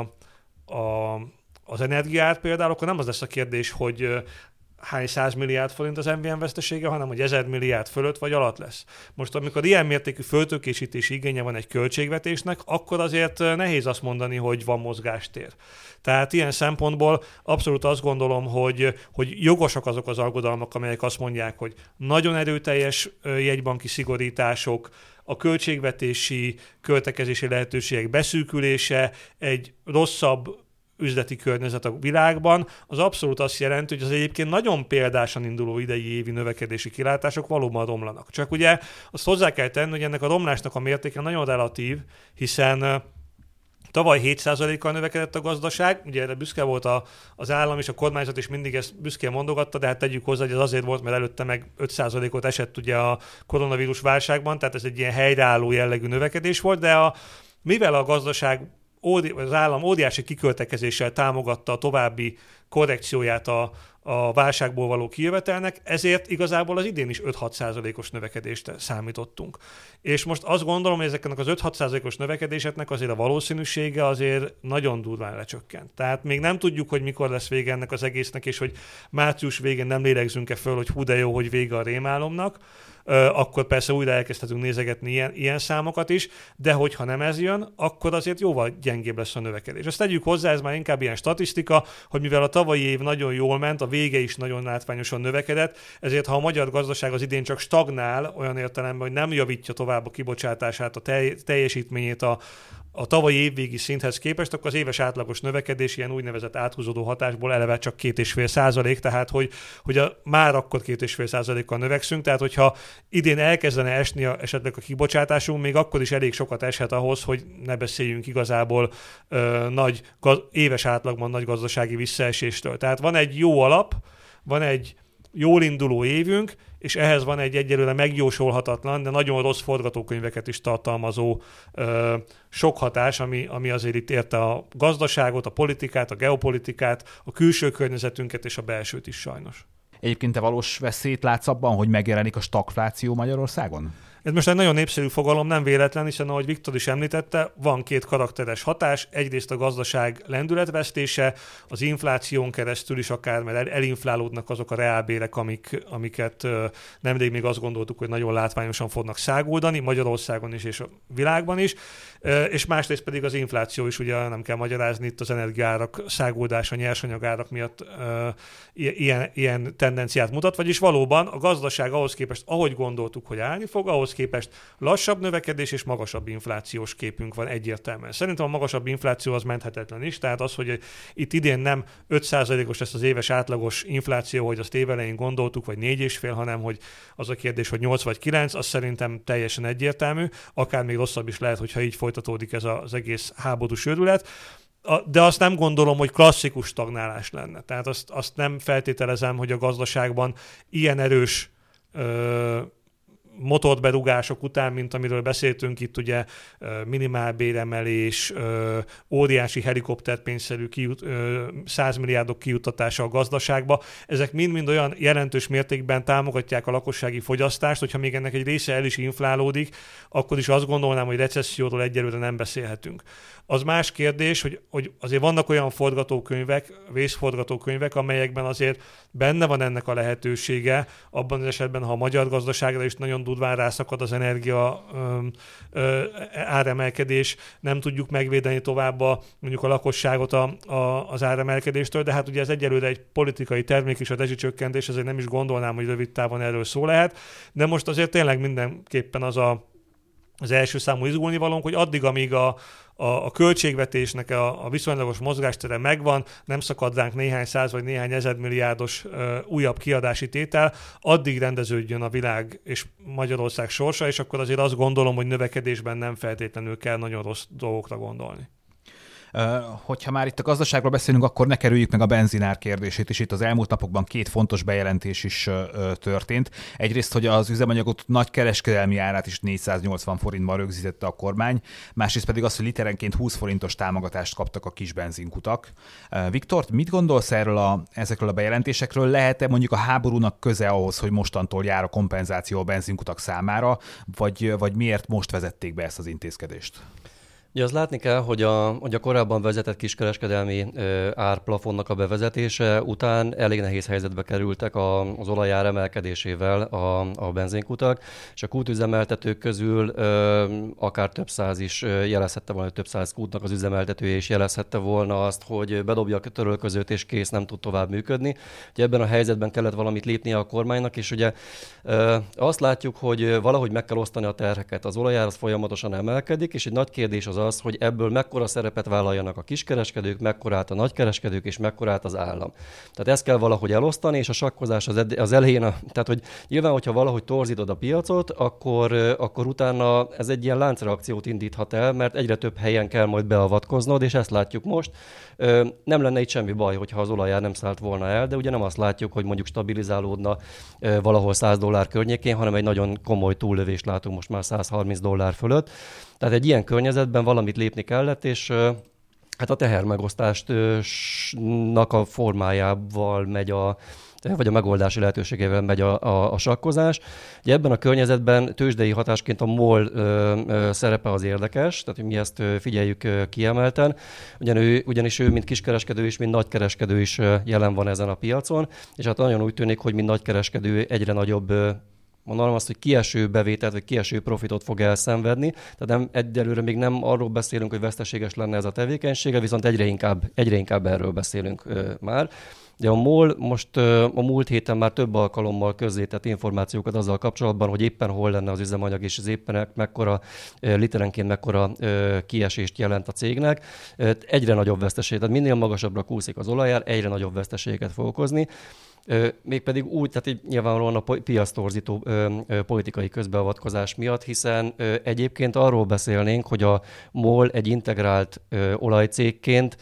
a, az energiaár például, akkor nem az lesz a kérdés, hogy hány száz milliárd forint az em vé em vesztesége, hanem hogy ezer milliárd fölött vagy alatt lesz. Most amikor ilyen mértékű föltőkésítési igénye van egy költségvetésnek, akkor azért nehéz azt mondani, hogy van mozgástér. Tehát ilyen szempontból abszolút azt gondolom, hogy, hogy jogosak azok az aggodalmak, amelyek azt mondják, hogy nagyon erőteljes jegybanki szigorítások, a költségvetési költekezési lehetőségek beszűkülése, egy rosszabb üzleti környezet a világban, az abszolút azt jelenti, hogy az egyébként nagyon példásan induló idei évi növekedési kilátások valóban romlanak. Csak ugye azt hozzá kell tenni, hogy ennek a romlásnak a mértéke nagyon relatív, hiszen tavaly hét százalékkal növekedett a gazdaság, ugye erre büszke volt a, az állam és a kormányzat, és mindig ezt büszkén mondogatta, de hát tegyük hozzá, hogy ez azért volt, mert előtte meg öt százalékot esett ugye a koronavírus válságban, tehát ez egy ilyen helyreálló jellegű növekedés volt, de a, mivel a gazdaság az állam óriási kiköltekezéssel támogatta a további korrekcióját a, a válságból való kijövetelnek, ezért igazából az idén is öt-hat százalékos növekedést számítottunk. És most azt gondolom, hogy ezeknek az öt-hat százalékos növekedéseknek azért a valószínűsége azért nagyon durván lecsökkent. Tehát még nem tudjuk, hogy mikor lesz vége ennek az egésznek, és hogy március végén nem lélegzünk-e föl, hogy hú de jó, hogy vége a rémálomnak, akkor persze újra elkezdhetünk nézegetni ilyen, ilyen számokat is, de hogyha nem ez jön, akkor azért jóval gyengébb lesz a növekedés. Azt tegyük hozzá, ez már inkább ilyen statisztika, hogy mivel a tavalyi év nagyon jól ment, a vége is nagyon látványosan növekedett, ezért ha a magyar gazdaság az idén csak stagnál, olyan értelemben, hogy nem javítja tovább a kibocsátását, a telj, teljesítményét a a tavalyi évvégi szinthez képest, akkor az éves átlagos növekedés ilyen úgynevezett áthúzódó hatásból eleve csak két és fél százalék, tehát hogy, hogy a, már akkor két és fél százalékkal növekszünk, tehát hogyha idén elkezdene esni a, esetleg a kibocsátásunk, még akkor is elég sokat eshet ahhoz, hogy ne beszéljünk igazából ö, nagy, gaz, éves átlagban nagy gazdasági visszaeséstől. Tehát van egy jó alap, van egy jól induló évünk, és ehhez van egy egyelőre megjósolhatatlan, de nagyon rossz forgatókönyveket is tartalmazó ö, sok hatás, ami, ami azért itt érte a gazdaságot, a politikát, a geopolitikát, a külső környezetünket és a belsőt is sajnos. Egyébként te valós veszélyt látsz abban, hogy megjelenik a stagfláció Magyarországon? Ez most egy nagyon népszerű fogalom, nem véletlen, hiszen ahogy Viktor is említette, van két karakteres hatás, egyrészt a gazdaság lendületvesztése, az infláción keresztül is akár, mert elinflálódnak azok a reálbérek, amik, amiket nemrég még azt gondoltuk, hogy nagyon látványosan fognak száguldani, Magyarországon is és a világban is, és másrészt pedig az infláció is, ugye nem kell magyarázni, itt az energiaárak száguldása, nyersanyagárak miatt ilyen, ilyen tendenciát mutat, vagyis valóban a gazdaság ahhoz képest, ahogy gondoltuk, hogy állni fog, ahhoz képest lassabb növekedés és magasabb inflációs képünk van egyértelműen. Szerintem a magasabb infláció az menthetetlen is, tehát az, hogy itt idén nem öt százalékos lesz az éves átlagos infláció, hogy azt évelején gondoltuk, vagy négy és fél, hanem hogy az a kérdés, hogy nyolc vagy kilenc, az szerintem teljesen egyértelmű, akár még rosszabb is lehet, hogyha így folytatódik ez az egész háborús őrület. De azt nem gondolom, hogy klasszikus stagnálás lenne. Tehát azt, azt nem feltételezem, hogy a gazdaságban ilyen erős ö, motorberugások után, mint amiről beszéltünk itt, ugye minimálbéremelés, óriási helikopterpénzszerű kijut, száz milliárdok kijutatása a gazdaságba, ezek mind-mind olyan jelentős mértékben támogatják a lakossági fogyasztást, hogyha még ennek egy része el is inflálódik, akkor is azt gondolnám, hogy recesszióról egyelőre nem beszélhetünk. Az más kérdés, hogy, hogy azért vannak olyan forgatókönyvek, vészforgatókönyvek, amelyekben azért benne van ennek a lehetősége, abban az esetben, ha a magyar gazdaságra is nagyon durván rászakad az energia ö, ö, áremelkedés, nem tudjuk megvédeni tovább a, mondjuk a lakosságot a, a, az áremelkedéstől, de hát ugye ez egyelőre egy politikai termék is, a rezsicsökkentés, ezért nem is gondolnám, hogy rövid távon erről szó lehet, de most azért tényleg mindenképpen az a, az első számú izgulnivalónk, hogy addig, amíg a A, a költségvetésnek a, a viszonylagos mozgástere megvan, nem szakad ránk néhány száz vagy néhány ezredmilliárdos ö, újabb kiadási tétel, addig rendeződjön a világ és Magyarország sorsa, és akkor azért azt gondolom, hogy növekedésben nem feltétlenül kell nagyon rossz dolgokra gondolni. Hogyha már itt a gazdaságról beszélünk, akkor ne kerüljük meg a benzinár kérdését is. Itt az elmúlt napokban két fontos bejelentés is történt. Egyrészt, hogy az üzemanyagot nagy kereskedelmi árát is négyszáznyolcvan forintban rögzítette a kormány, másrészt pedig az, hogy literenként húsz forintos támogatást kaptak a kis benzinkutak. Viktor, mit gondolsz erről a, ezekről a bejelentésekről? Lehet-e mondjuk a háborúnak köze ahhoz, hogy mostantól jár a kompenzáció a benzinkutak számára, vagy, vagy miért most vezették be ezt az intézkedést? Ugye azt látni kell, hogy a, hogy a korábban vezetett kiskereskedelmi ö, árplafonnak a bevezetése után elég nehéz helyzetbe kerültek a, az olajár emelkedésével a, a benzinkutak, és a kútüzemeltetők közül ö, akár több száz is jelezhette volna, több száz kútnak az üzemeltetője is jelezhette volna azt, hogy bedobja a törölközőt és kész, nem tud tovább működni. Ugye ebben a helyzetben kellett valamit lépnie a kormánynak, és ugye ö, azt látjuk, hogy valahogy meg kell osztani a terheket. Az olajár az folyamatosan emelkedik, és egy nagy kérdés az az, hogy ebből mekkora szerepet vállaljanak a kiskereskedők, mekkorát a nagykereskedők, és mekkorát az állam. Tehát ezt kell valahogy elosztani, és a sakkozás az, ed- az elején, a, tehát hogy nyilván, hogyha valahogy torzítod a piacot, akkor, akkor utána ez egy ilyen láncreakciót indíthat el, mert egyre több helyen kell majd beavatkoznod, és ezt látjuk most. Nem lenne itt semmi baj, hogyha az olajár nem szállt volna el, de ugye nem azt látjuk, hogy mondjuk stabilizálódna valahol száz dollár környékén, hanem egy nagyon komoly túllövést látunk most már száz harminc dollár fölött. Tehát egy ilyen környezetben valamit lépni kellett, és hát a tehermegosztásnak a formájával megy a vagy a megoldási lehetőségével megy a, a, a sakkozás. Ugye ebben a környezetben tőzsdei hatásként a MOL ö, ö, szerepe az érdekes, tehát hogy mi ezt ö, figyeljük ö, kiemelten, Ugyan ő, ugyanis ő, mint kiskereskedő is, mint nagykereskedő is ö, jelen van ezen a piacon, és hát nagyon úgy tűnik, hogy mint nagykereskedő egyre nagyobb ö, mondanom azt, hogy kieső bevételt, vagy kieső profitot fog elszenvedni. Tehát nem, egyelőre még nem arról beszélünk, hogy veszteséges lenne ez a tevékenysége, viszont egyre inkább, egyre inkább erről beszélünk ö, már. De a MOL most a múlt héten már több alkalommal közzétett információkat azzal kapcsolatban, hogy éppen hol lenne az üzemanyag, és az éppen mekkora, literenként mekkora kiesést jelent a cégnek. Egyre nagyobb veszteség, tehát minél magasabbra kúszik az olajár, egyre nagyobb veszteséget fog okozni. Mégpedig úgy, tehát nyilvánvalóan a piasztorzító politikai közbeavatkozás miatt, hiszen egyébként arról beszélnénk, hogy a MOL egy integrált olajcégként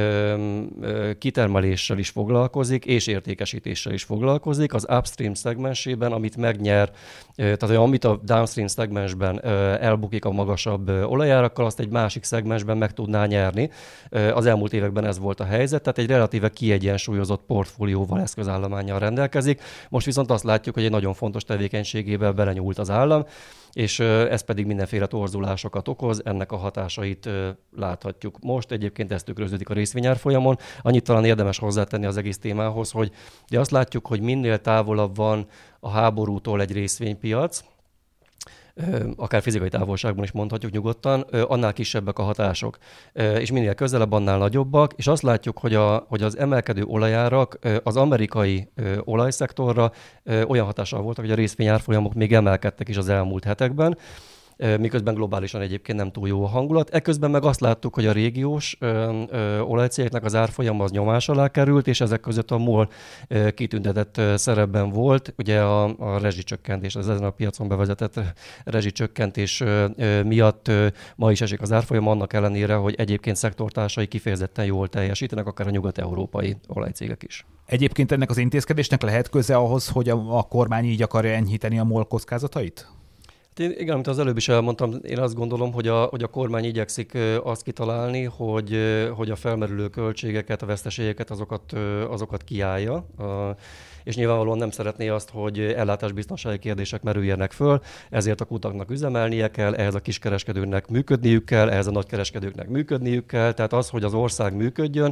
kitermeléssel is foglalkozik, és értékesítéssel is foglalkozik. Az upstream szegmensében, amit megnyer, tehát amit a downstream szegmensben elbukik a magasabb olajárakkal, azt egy másik szegmensben meg tudná nyerni. Az elmúlt években ez volt a helyzet, tehát egy relatíve kiegyensúlyozott portfólióval, eszközállománnyal rendelkezik. Most viszont azt látjuk, hogy egy nagyon fontos tevékenységével belenyúlt az állam, és ez pedig mindenféle torzulásokat okoz, ennek a hatásait láthatjuk most. Egyébként ez tükröződik a részvényárfolyamon. Annyit talán érdemes hozzátenni az egész témához, hogy de azt látjuk, hogy minél távolabb van a háborútól egy részvénypiac, akár fizikai távolságban is mondhatjuk nyugodtan, annál kisebbek a hatások. És minél közelebb, annál nagyobbak, és azt látjuk, hogy, a, hogy az emelkedő olajárak az amerikai olajszektorra olyan hatással voltak, hogy a részvényárfolyamok még emelkedtek is az elmúlt hetekben, miközben globálisan egyébként nem túl jó a hangulat. Ekközben meg azt láttuk, hogy a régiós ö, ö, olajcégeknek az árfolyama az nyomás alá került, és ezek között a MOL ö, kitüntetett ö, szerepben volt. Ugye a, a rezsicsökkentés, az ezen a piacon bevezetett rezsicsökkentés ö, ö, miatt ö, ma is esik az árfolyam, annak ellenére, hogy egyébként szektortársai kifejezetten jól teljesítenek, akár a nyugat-európai olajcégek is. Egyébként ennek az intézkedésnek lehet köze ahhoz, hogy a, a kormány így akarja enyhíteni a MOL kockázatait? Én, igen, amit az előbb is elmondtam, én azt gondolom, hogy a, hogy a kormány igyekszik azt kitalálni, hogy, hogy a felmerülő költségeket, a veszteségeket, azokat, azokat kiállja. És nyilvánvalóan nem szeretné azt, hogy ellátásbiztonsági kérdések merüljenek föl, ezért a kutaknak üzemelnie kell, ehhez a kiskereskedőknek működniük kell, ehhez a nagykereskedőknek működniük kell. Tehát az, hogy az ország működjön,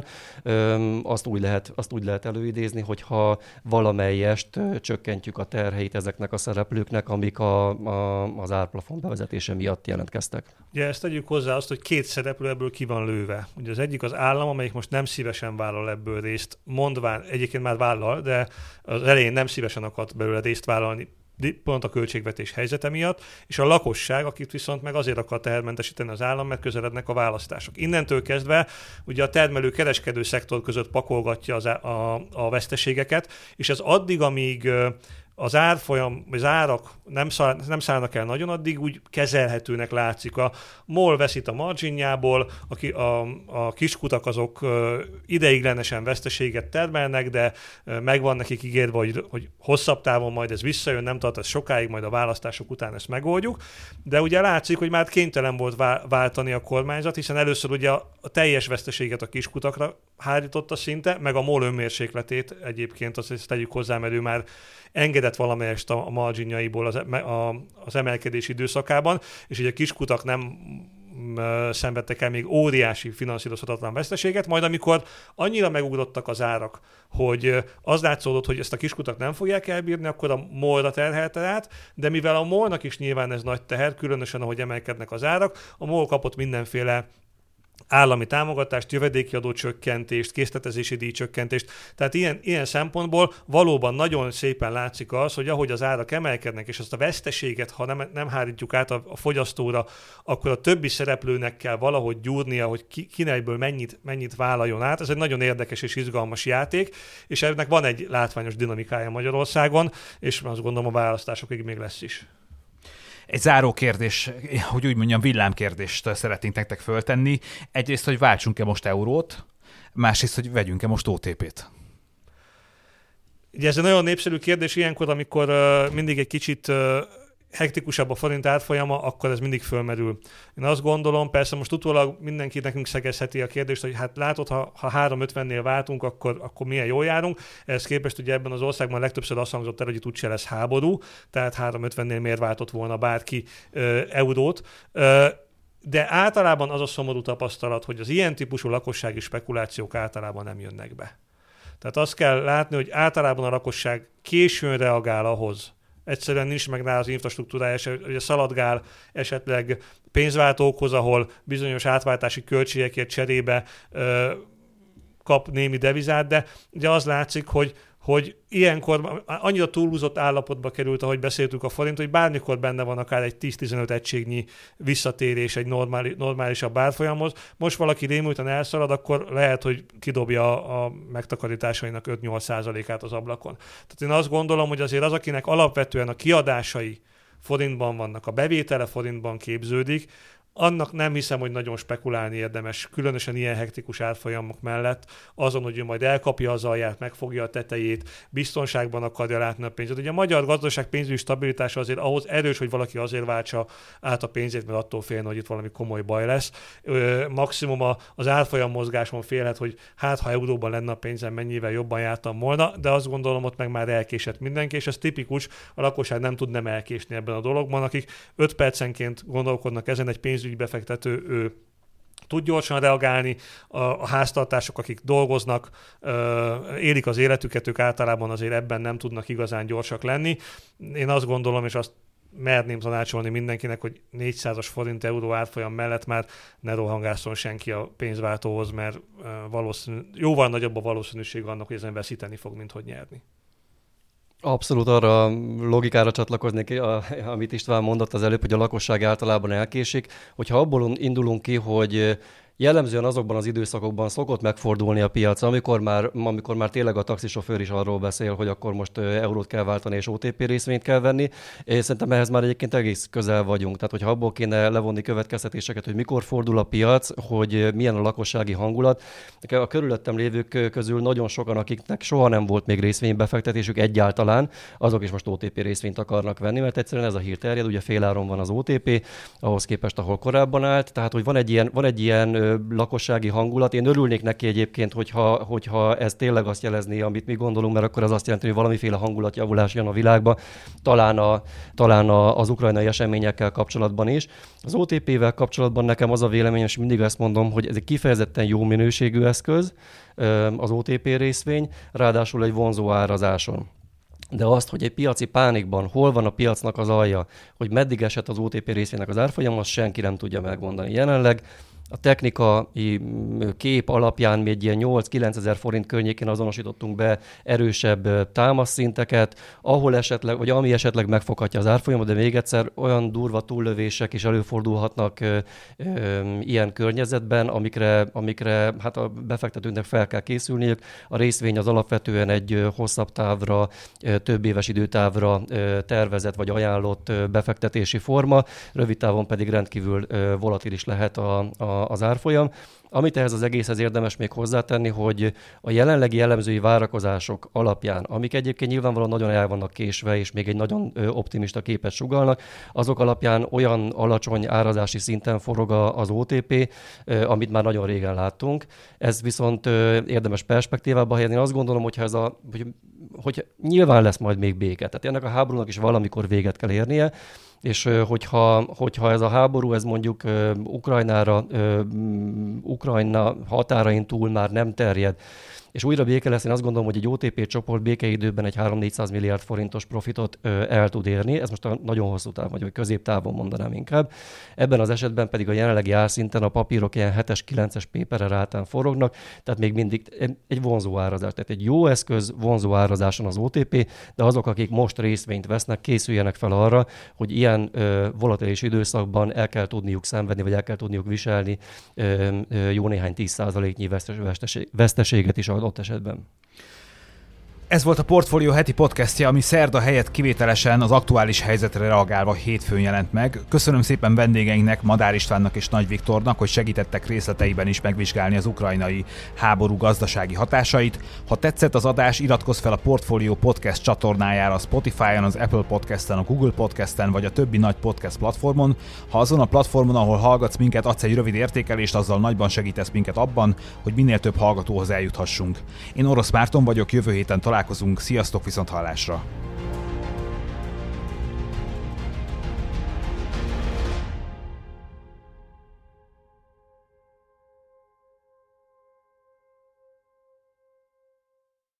azt úgy lehet, azt úgy lehet előidézni, hogyha valamelyest csökkentjük a terheit ezeknek a szereplőknek, amik a, a, az árplafon bevezetése miatt jelentkeztek. Ugye ezt tegyük hozzá azt, hogy két szereplő ebből ki van lőve. Ugye az egyik az állam, amelyik most nem szívesen vállal ebből részt, mondván, egyébként már vállal, de az elején nem szívesen akart belőle részt vállalni, pont a költségvetés helyzete miatt, és a lakosság, akit viszont meg azért akar tehermentesíteni az állam, mert közelednek a választások. Innentől kezdve ugye a termelő-kereskedő szektor között pakolgatja az a, a veszteségeket, és ez addig, amíg az árfolyam, az árak nem, száll, nem szállnak el nagyon, addig úgy kezelhetőnek látszik. A MOL veszít a marginjából, a, a, a kiskutak azok ideiglenesen veszteséget termelnek, de megvan nekik ígérve, hogy, hogy hosszabb távon majd ez visszajön, nem tart ez sokáig, majd a választások után ezt megoldjuk. De ugye látszik, hogy már kénytelen volt váltani a kormányzat, hiszen először ugye a, a teljes veszteséget a kiskutakra hárította szinte, meg a MOL önmérsékletét egyébként, azt, azt tegyük hozzá, mert ő már engedett valamelyest a marginjaiból az, a, az emelkedés időszakában, és ugye a kiskutak nem szenvedtek el még óriási finanszírozhatatlan veszteséget, majd amikor annyira megugrottak az árak, hogy az látszódott, hogy ezt a kiskutak nem fogják elbírni, akkor a MOL-ra terhelte át, de mivel a MOL-nak is nyilván ez nagy teher, különösen ahogy emelkednek az árak, a MOL kapott mindenféle állami támogatást, jövedéki adócsökkentést, készletezési díjcsökkentést. Tehát ilyen, ilyen szempontból valóban nagyon szépen látszik az, hogy ahogy az árak emelkednek, és azt a veszteséget, ha nem, nem hárítjuk át a, a fogyasztóra, akkor a többi szereplőnek kell valahogy gyúrnia, hogy ki, kinekből mennyit, mennyit vállaljon át. Ez egy nagyon érdekes és izgalmas játék, és ennek van egy látványos dinamikája Magyarországon, és azt gondolom a választásokig még lesz is. Egy záró kérdés, hogy úgy mondjam, villámkérdést szeretnénk nektek föltenni. Egyrészt, hogy váltsunk-e most eurót, másrészt, hogy vegyünk-e most o té pét. Ugye ez egy nagyon népszerű kérdés ilyenkor, amikor uh, mindig egy kicsit uh, hektikusabb a forint árfolyama, akkor ez mindig fölmerül. Én azt gondolom, persze most utólag mindenki nekünk szegezheti a kérdést, hogy hát látod, ha, ha három ötvennél váltunk, akkor, akkor milyen jól járunk. Ehhez képest ugye ebben az országban legtöbbször azt hangzott el, hogy itt úgyse lesz háború, tehát három ötvennél miért váltott volna bárki uh, eurót. Uh, de általában az a szomorú tapasztalat, hogy az ilyen típusú lakossági spekulációk általában nem jönnek be. Tehát azt kell látni, hogy általában a lakosság későn reagál ahhoz, egyszerűen nincs meg rá az infrastruktúrája, ugye szaladgál esetleg pénzváltókhoz, ahol bizonyos átváltási költségekért cserébe ö, kap némi devizát, de ugye az látszik, hogy, hogy ilyenkor annyira túlhúzott állapotba került, ahogy beszéltük a forint, hogy bármikor benne van akár egy tíz-tizenöt egységnyi visszatérés egy normális, normálisabb árfolyamhoz. Most valaki rémülten elszalad, akkor lehet, hogy kidobja a megtakarításainak öt-nyolc százalékát az ablakon. Tehát én azt gondolom, hogy azért az, akinek alapvetően a kiadásai forintban vannak, a bevétele forintban képződik, annak nem hiszem, hogy nagyon spekulálni érdemes, különösen ilyen hektikus árfolyamok mellett, azon, hogy ő majd elkapja az alját, megfogja a tetejét, biztonságban akarja látni a pénzét. Ugye a magyar gazdaság pénzügyi stabilitása azért ahhoz erős, hogy valaki azért váltsa át a pénzét, mert attól félne, hogy itt valami komoly baj lesz. Ö, maximum az árfolyam mozgáson félhet, hogy hát ha euróban lenne a pénzem, mennyivel jobban jártam volna, de azt gondolom, ott meg már elkésett mindenki, és ez tipikus, a lakosság nem tud nem elkésni ebben a dologban, akik öt percenként gondolkodnak ezen, egy pénz befektető, ő tud gyorsan reagálni, a, a háztartások, akik dolgoznak, élik az életüket, ők általában azért ebben nem tudnak igazán gyorsak lenni. Én azt gondolom, és azt merném tanácsolni mindenkinek, hogy négyszázas forint euró árfolyam mellett már ne rohangásszon senki a pénzváltóhoz, mert valószínű, jóval nagyobb a valószínűség annak, hogy ezen veszíteni fog, mint hogy nyerni. Abszolút arra a logikára csatlakoznék, amit István mondott az előbb, hogy a lakosság általában elkésik. Hogyha abból indulunk ki, hogy jellemzően azokban az időszakokban szokott megfordulni a piac, amikor már, amikor már tényleg a taxisofőr is arról beszél, hogy akkor most eurót kell váltani és o té pé részvényt kell venni. És szerintem ehhez már egyébként egész közel vagyunk. Tehát, hogyha abból kéne levonni következtetéseket, hogy mikor fordul a piac, hogy milyen a lakossági hangulat. A körülöttem lévők közül nagyon sokan, akiknek soha nem volt még részvénybefektetésük egyáltalán, azok is most o té pé részvényt akarnak venni, mert egyszerűen ez a hír terjed, ugye féláron van az o té pé, ahhoz képest, ahol korábban állt. Tehát, hogy van egy ilyen, van egy ilyen lakossági hangulat. Én örülnék neki egyébként, hogyha, hogyha ez tényleg azt jelezné, amit mi gondolunk, mert akkor az azt jelenti, hogy valamiféle hangulatjavulás jön a világba, talán, a, talán a, az ukrajnai eseményekkel kapcsolatban is. Az o té pével kapcsolatban nekem az a véleményem, és mindig ezt mondom, hogy ez egy kifejezetten jó minőségű eszköz, az o té pé részvény, ráadásul egy vonzó árazáson. De azt, hogy egy piaci pánikban hol van a piacnak az alja, hogy meddig esett az o té pé részvénynek az árfolyam, azt senki nem tudja megmondani. Jelenleg a technikai kép alapján még ilyen nyolc-kilencezer forint környékén azonosítottunk be erősebb támaszszinteket, ahol esetleg, vagy ami esetleg megfoghatja az árfolyamot, de még egyszer olyan durva túllövések is előfordulhatnak ö, ö, ilyen környezetben, amikre, amikre hát a befektetőknek fel kell készülniük. A részvény az alapvetően egy hosszabb távra, több éves időtávra tervezett vagy ajánlott befektetési forma, rövid távon pedig rendkívül volatilis lehet a, a az árfolyam. Amit ehhez az egészhez érdemes még hozzátenni, hogy a jelenlegi jellemzői várakozások alapján, amik egyébként nyilvánvalóan nagyon el vannak késve, és még egy nagyon optimista képet sugallnak, azok alapján olyan alacsony árazási szinten forog az o té pé, amit már nagyon régen láttunk. Ez viszont érdemes perspektívába helyezni. Én azt gondolom, hogyha ez a, hogy, hogy nyilván lesz majd még béke. Tehát ennek a háborúnak is valamikor véget kell érnie, és hogyha, hogyha ez a háború, ez mondjuk uh, Ukrajnára, uh, Ukrajna határain túl már nem terjed, és újra béke lesz, én azt gondolom, hogy egy o té pé csoport békeidőben egy háromszáz-négyszáz milliárd forintos profitot ö, el tud érni. Ez most a nagyon hosszú táv, vagy középtávon mondanám inkább. Ebben az esetben pedig a jelenlegi árszinten a papírok ilyen hetes-kilences péperer rátán forognak, tehát még mindig egy vonzó árazás. Tehát egy jó eszköz vonzó árazáson az o té pé, de azok, akik most részvényt vesznek, készüljenek fel arra, hogy ilyen ö, volatilis időszakban el kell tudniuk szenvedni, vagy el kell tudniuk viselni ö, ö, jó néhány tíz százaléknyi veszteség, veszteséget is adott esetben. Ez volt a Portfolio heti podcastja, ami szerda helyett kivételesen az aktuális helyzetre reagálva hétfőn jelent meg. Köszönöm szépen vendégeinknek, Madár Istvánnak és Nagy Viktornak, hogy segítettek részleteiben is megvizsgálni az ukrajnai háború gazdasági hatásait. Ha tetszett az adás, iratkozz fel a Portfolio podcast csatornájára a Spotify-on, az Apple Podcasten, a Google Podcasten vagy a többi nagy podcast platformon. Ha azon a platformon, ahol hallgatsz minket, adsz egy rövid értékelést, azzal nagyban segítesz minket abban, hogy minél több hallgatóhoz eljuthassunk. Én Orosz Márton vagyok, jövő héten találkozunk, sziasztok, viszont hallásra!